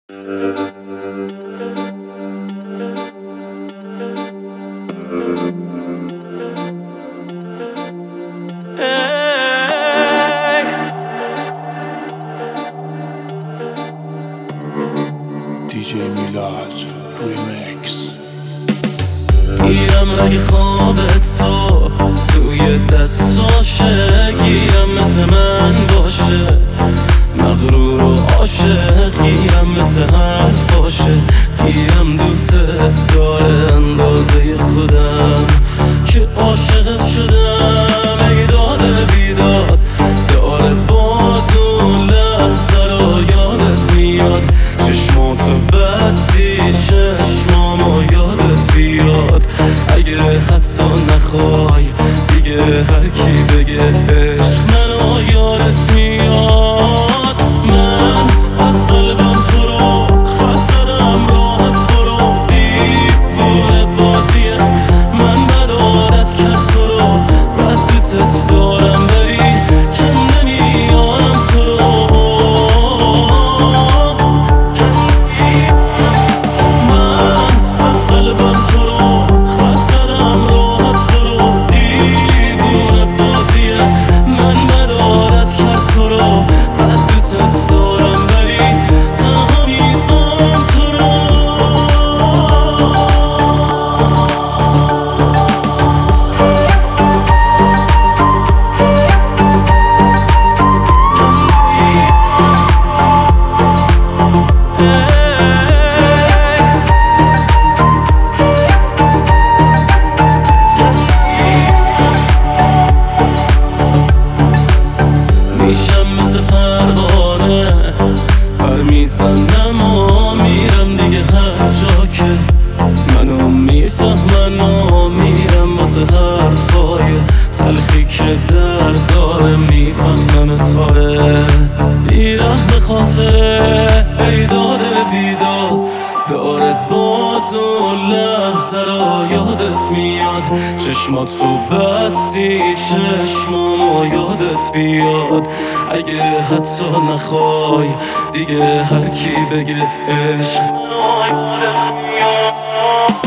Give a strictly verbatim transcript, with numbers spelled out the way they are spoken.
دی جی میلاد ریمیکس. گیرم رگ خوابت تو توی دستاشه، گیرم مثل من باشه مغرور و عاشق، گیرم مثل حرفاشه، گیرم دوستت داره اندازه خودم که عاشقت شدم. ای داده بیداد داره باز اون لحظه رو یادت میاد، چشماتو بستی چشمامو یادت بیاد. اگه حتی نخوای دیگه هر کی بگه عشق منو یادت میاد. من از قلبم تو رو خط زدم، راحت برو دیوونه بازیه. من بد عادت کرد تو رو، بد دوستت دارم بری کم نمیارم تو رو. من از قلبم تو رو خط زدم، راحت برو دیوونه بازیه. من بد عادت کرد تو رو، بد دوستت دارم بری تنها میذارم تو رو. میشم مثل پروانه پر میزنم و میرم دیگه هر جا که منو میفهمن و میرم واسه حرفای تلخی که درد داره، میفهمن تاره بیرحم خاطره. ای داده بیداد داره باز اون لحظه رو یادت میاد، چشماتو بستی چشمامو یادت بیاد. اگه حتی نخوای دیگه هر کی بگه عشق منو یادت میاد.